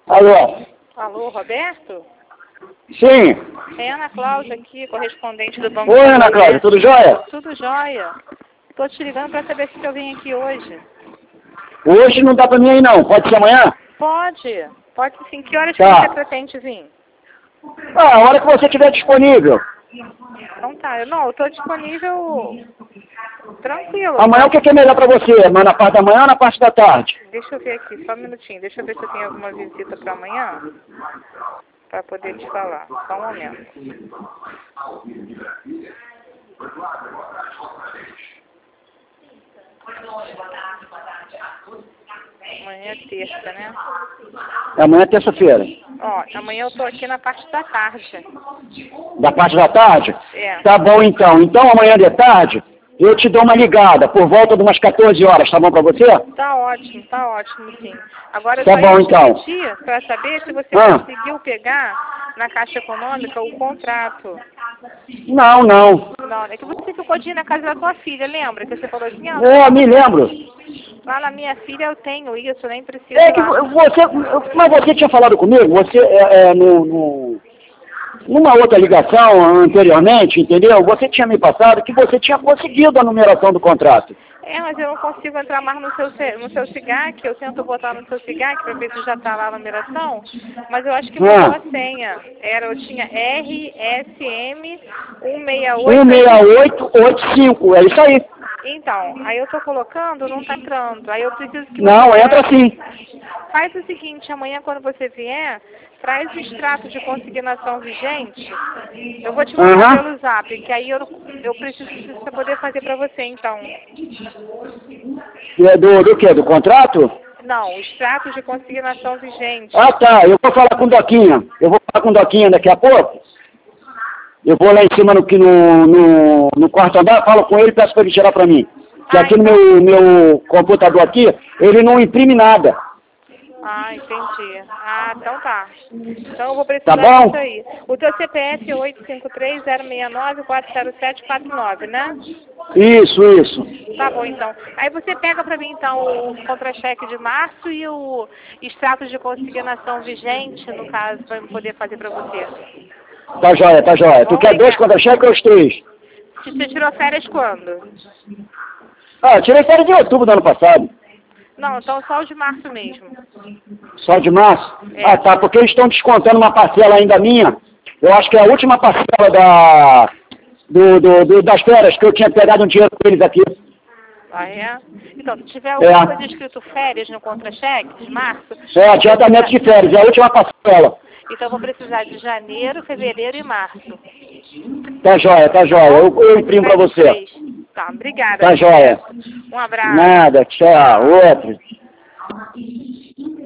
Alô? Alô, Roberto? Sim. É Ana Cláudia aqui, correspondente do Banco Oi, do Ana Cláudia, tudo jóia? Tudo jóia. Estou te ligando para saber se eu vim aqui hoje. Hoje não dá pra mim aí não, pode ser amanhã? Pode sim. Que horas Tá. que você pretende vir? Ah, a hora que você estiver disponível. Então tá, eu estou disponível tranquilo. Amanhã o que é melhor pra você? Mas na parte da manhã ou na parte da tarde? Deixa eu ver aqui, só um minutinho. Deixa eu ver se eu tenho alguma visita para amanhã, para poder te falar. Só um momento. Amanhã é terça, né? Amanhã é terça-feira. Ó, amanhã eu estou aqui na parte da tarde. Da parte da tarde? É. Tá bom então. Então amanhã de tarde eu te dou uma ligada por volta de umas 14 horas, tá bom pra você? Tá ótimo sim. Agora eu Tá só bom, ia te então. pedir para saber se você Ah. conseguiu pegar na Caixa Econômica o contrato. Não. Não, é que você ficou de ir na casa da tua filha, lembra? Que você falou assim, Me lembro. lá na minha filha eu tenho isso, nem preciso É que lá. mas você tinha falado comigo, você numa outra ligação anteriormente, entendeu? Você tinha me passado que você tinha conseguido a numeração do contrato. É, mas eu não consigo entrar mais no seu SIGAC, eu tento botar no seu SIGAC para ver se já está lá a numeração, mas eu acho que mudou a senha. Eu tinha RSM 168... 16885, é isso aí. Então, aí eu tô colocando, não tá entrando. Aí eu preciso que Não, você... entra sim. Faz o seguinte, amanhã quando você vier, traz o extrato de consignação vigente. Eu vou te mandar pelo zap, que aí eu preciso disso para poder fazer para você, então. Do quê? Do contrato? Não, o extrato de consignação vigente. Ah, tá. Eu vou falar com o Doquinha. Daqui a pouco. Eu vou lá em cima no quarto andar, falo com ele e peço para ele tirar para mim. Que aqui então... no meu computador aqui, ele não imprime nada. Ah, entendi. Ah, então tá. Então eu vou precisar disso aí. O teu CPF é 853-069-40749, né? Isso. Tá bom, então. Aí você pega pra mim, então, o contra-cheque de março e o extrato de consignação vigente, no caso, pra eu poder fazer pra você. Tá joia. Tu quer 2 contra-cheques ou os 3? Você tirou férias quando? Ah, eu tirei férias de outubro do ano passado. Não, então só o de março mesmo. Só de março? É. Ah, tá, porque eles estão descontando uma parcela ainda minha. Eu acho que é a última parcela das férias que eu tinha pegado um dinheiro com eles aqui. Ah, é? Então, se tiver alguma coisa escrito férias no contra-cheque de março... Adiantamento de férias, é a última parcela. Então, eu vou precisar de janeiro, fevereiro e março. Tá joia. Eu imprimo pra você. Tá, obrigada. Tá joia. Um abraço. Nada, tchau. Outro.